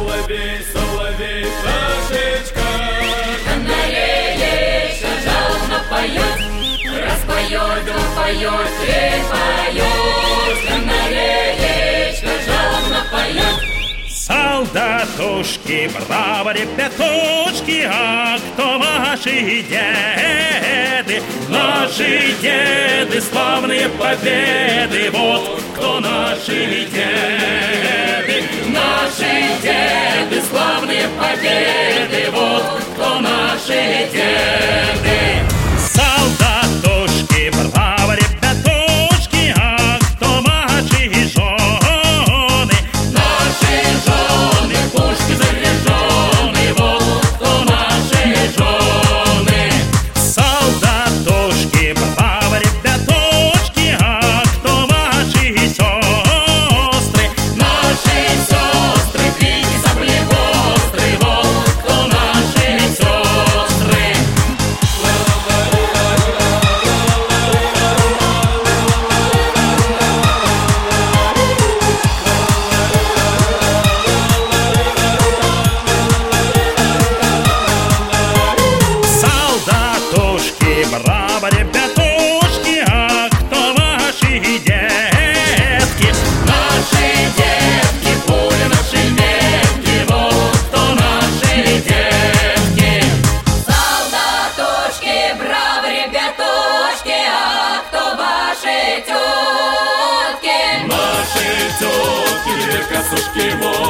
Соловей, соловей, пташечка, Канареечка жалобно поет, распоет, поет, поет. Канареечка жалобно поет. Солдатушки, браво, ребятушки, а кто ваши деды? Наши деды, славные победы, вот кто наши деды. Наши деды, славные победы, вот кто наши деды. Солдатушки, браво, ребятушки, а кто ваши жены? Наши жены, пушки заряжены, вот кто наши жены. Солдатушки, браво, ребятушки, а кто ваши сестры? Наши сестры, пики, сабли острые, вот кто наши сестры. Солдатушки, браво, ребятушки, а кто ваши детки? Наши детки, пули, наши метки, вот кто наши детки. Солдатушки, браво, ребятушки, а кто ваши тетки? наши тетки, две косушки, вот